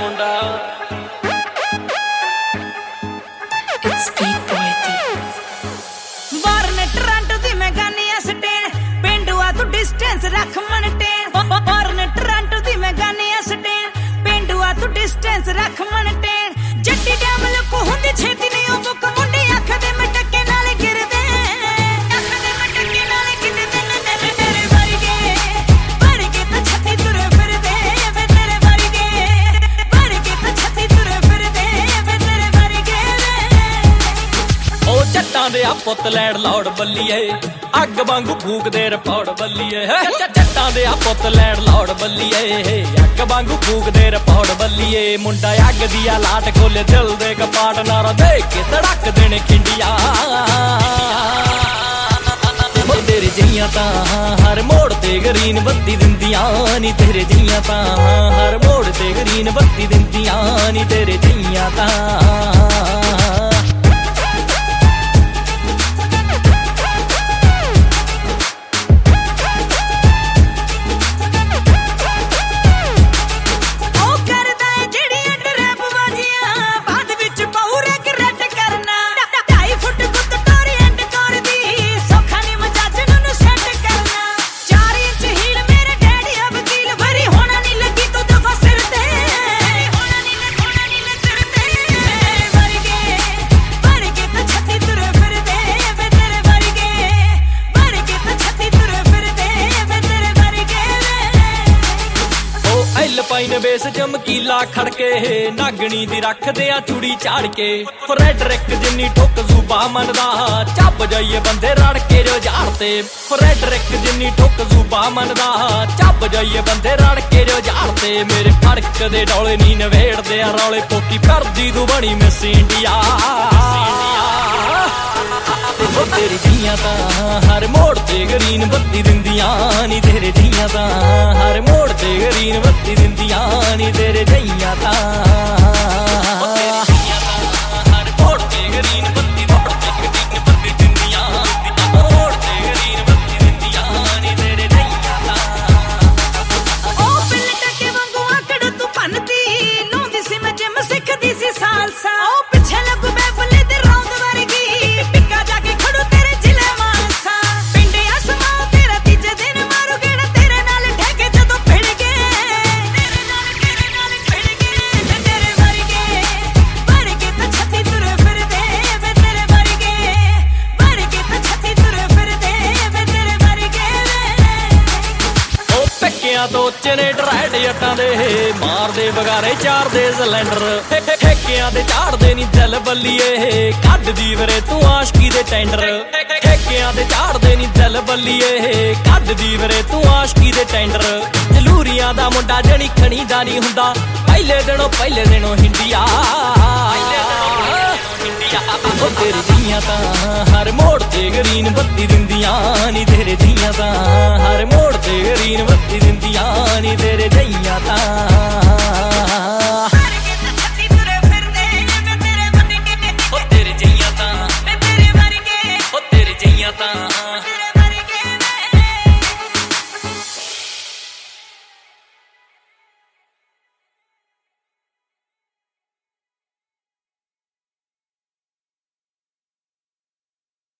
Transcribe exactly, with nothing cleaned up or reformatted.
ਮੁੰਡਾ It's Beat Boy D. ਬਾਰਨੇ Toronto ਦੀ ਮੈਂ ਗਾਨੀ ਆ ਸਟੇਨ ਪਿੰਡੂਆ ਤੂੰ ਡਿਸਟੈਂਸ ਰੱਖ ਮਨਟੇਨ ਬਾਰਨੇ ਟੋਰਾਂਟੋ ਦੀ ਮੈਂ ਗਾਨੀ ਆ ਸਟੇਨ ਪਿੰਡੂਆ ਤੂੰ ਡਿਸਟੈਂਸ ਰੱਖ ਮਨਟੇਨ ਜੱਟੀ ਡੈਮ ਲੁਕੋ ਹੁੰਦੀ ਛੇਤੀ ਨਹੀਂ ਉਹ ਬੁੱਕ ਮੁੰਡੇ ਅੱਖ ਦੇ ਮਟਕੇ ਨਾਲ ਗਿਰਦੇ ਅੱਖ ਦੇ ਮਟਕੇ ਨਾਲ ਗਿਰਦੇ ਨੇ ਤੇਰੇ ਵਰਗੇ ਵਰਗੇ ਤਾਂ ਛੱਤੀ ਤੁਰੇ ਫਿਰਦੇ ਵੇ ਤੇਰੇ ਵਰਗੇ ਵਰਗੇ ਤਾਂ ਛੱਤੀ ਤੁਰੇ ਫਿਰਦੇ ਵੇ ਤੇਰੇ ਵਰਗੇ ਉਹ ਜੱਟਾਂ ਦੇ ਆ ਪੁੱਤ ਲੈਣ ਲੌੜ ਬੱਲੀਏ ਅੱਗ ਵਾਂਗੂ ਫੂਕਦੇ ਰਪੌੜ ਬੱਲੀਏ ਜੱਟਾਂ ਦੇ ਆ ਪੁੱਤ ਲੈਣ ਲੌੜ ਬੱਲੀਏ ਅੱਗ ਵਾਂਗੂ ਫੂਕਦੇ ਰਪੌੜ ਬੱਲੀਏ ਮੁੰਡਾ ਅੱਗ ਦੀ ਆ ਲਾਟ ਖੋਲੇ ਦਿਲ ਦੇ ਕਪਾਟ ਨਾਰਾ ਦੇਖ ਕੇ ਧੜਕ ਦੇਣੇ ਖਿੰਡੀਆਂ ਤੇਰੇ ਜਈਆਂ ਤਾਂ ਹਰ ਮੋੜ ਤੇ ਗਰੀਨ ਬੱਤੀ ਦਿੰਦੀਆਂ ਨੀ ਤੇਰੇ ਜਈਆਂ ਤਾਂ ਹਰ ਮੋੜ ਤੇ ਗਰੀਨ ਬੱਤੀ ਦਿੰਦੀਆਂ ਨੀ ਤੇਰੇ ਜਈਆਂ ਤਾਂ ਪਾਈਨ ਬੇਸ ਚਮਕੀਲਾ ਖੜਕੇ ਨਾਗਣੀ ਦੀ ਰੱਖਦੇ ਆ ਚੂੜੀ ਝਾੜ ਕੇ ਫਰੈਡਰਿਕ ਜਿੰਨੀ ਠੁੱਕ ਜ਼ੂਬਾ ਮੰਨਦਾ ਚੱਬ ਜਾਈਏ ਬੰਦੇ ਰੜ ਕੇ ਜੋ ਝਾੜ ਤੇ ਫਰੈਡਰਿਕ ਜਿੰਨੀ ਠੁੱਕ ਜ਼ੂਬਾ ਮੰਨਦਾ ਚੱਬ ਜਾਈਏ ਬੰਦੇ ਰੜ ਕੇ ਜੋ ਝਾੜ ਤੇ ਮੇਰੇ ਫੜਕ ਦੇ ਡੋਲੇ ਨੀ ਨਵੇੜਦੇ ਆ ਰੌਲੇ ਪੋਕੀ ਫਿਰਦੀ ਤੂੰ ਬਣੀ ਮਿਸ ਇੰਡੀਆ ਤੇਰੀ ਜੀਆਂ ਤਾਂ ਹਰ ਮੋੜ ਤੇ ਗਰੀਨ ਬੱਤੀ ਦਿੰਦੀਆਂ ਨੀ ਤੇਰੇ ਜੀਆਂ ਤਾਂ ਹਰ ਮੋੜ ਤੇ ਗਰੀਨ ਬੱਤੀ ਦਿੰਦੀਆਂ ਨੀ ਤੇਰੇ ਜਈਆਂ ਤਾਂ ਹਰ ਮੋੜ ਤੇ ਗਰੀਨ ਬੱਤੀ ਮੋੜ ਤੇ ਗਰੀਨ ਬੱਤੀ ਦਿੰਦੀਆਂ ਮੋੜ ਤੇ ਗਰੀਨ ਬੱਤੀ ਦਿੰਦੀਆਂ ਨੀ ਤੇਰੇ ਜਈਆਂ ਤਾਂ ਉਹ ਪਿੱਲ ਟਕੇ ਵਾਂਗੂ ਆਕੜ ਤੂੰ ਭੰਨਦੀ ਲਾਉਂਦੀ ਸੀ ਮੈਂ ਜਿਮ ਸਿੱਖਦੀ ਸੀ ਸਾਲਸਾ ਉਹ ਪਿੱਛੇ ਲੱਗੂ ਮੈਂ ਬੁੱਲੇ ਤੇ ਰੌਂਦ ਵਰਗੀ ਪਿੱਕਾ ਜਾ ਕੇ ਖੜੂ ਤੇਰੇ ਜ਼ਿਲ੍ਹੇ ਮਾਨਸਾ ਪਿੰਡ ਅਸਮਾਂ ਤੇਰਾ ਤੀਜੇ ਦਿਨ ਮਾਰੂ ਗੇੜਾ ਤੇਰੇ ਨਾਲ ਠੇਕੇ ਜਦੋਂ ਭਿੜ ਗਏ ਤੇਰੇ ਨਾਲ ਤੇਰੇ ਨਾਲ ਭਿੜ ਗਏ ਵੇ ਤੇਰੇ ਵਰਗੇ ਵਰਗੇ ਤਾਂ ਛੱਤੀ ਤੁਰੇ ਫਿਰਦੇ ਵੇ ਤੇਰੇ ਵਰਗੇ ਵਰਗੇ ਤਾਂ ਛੱਤੀ ਤੁਰੇ ਫਿਰਦੇ ਵੇ ਤੇਰੇ ਵਰਗੇ ਉਹ ਪੱਕਿਆਂ ਤੋਂ ਚਨੇ ਡਰਾਈਡ ਜੱਟਾਂ ਦੇ ਮਾਰਦੇ ਵਗਾਰੇ ਚਾਰਦੇ ਸਿਲੰਡਰ ਠੇਕਿਆਂ ਦੇ ਝਾੜਦੇ ਨੀ ਦਿਲ ਬੱਲੀਏ ਕੱਢਦੀ ਵੀਰੇ ਤੂੰ ਆਸ਼ਕੀ ਦੇ ਟੈਂਡਰ ਠੇਕਿਆਂ ਦੇ ਝਾੜਦੇ ਨੀ ਦਿਲ ਬੱਲੀਏ ਕੱਢਦੀ ਵੀਰੇ ਤੂੰ ਆਸ਼ਕੀ ਦੇ ਟੈਂਡਰ ਜਲੂਰੀਆਂ ਦਾ ਮੁੰਡਾ ਜਣੀ ਖਣੀ ਦਾ ਨਹੀਂ ਹੁੰਦਾ ਪਹਿਲੇ ਦਿਨੋਂ ਪਹਿਲੇ ਦਿਨੋਂ ਹਿੰਡੀਆ ਉਹ ਤੇਰੇ ਜੀਆਂ ਤਾਂ ਹਰ ਮੋੜ ਤੇ ਗਰੀਨ ਬੱਤੀ ਦਿੰਦੀਆਂ ਨੀ ਤੇਰੇ ਜੀਆਂ ਤਾਂ ਹਰ ਮੋੜ ਤੇ ਗਰੀਨ ਬੱਤੀ ਦਿੰਦੀਆਂ ਨੀ ਤੇਰੇ ਜਈਆਂ ਤਾਂ ਤੇਰੇ ਵਰਗੇ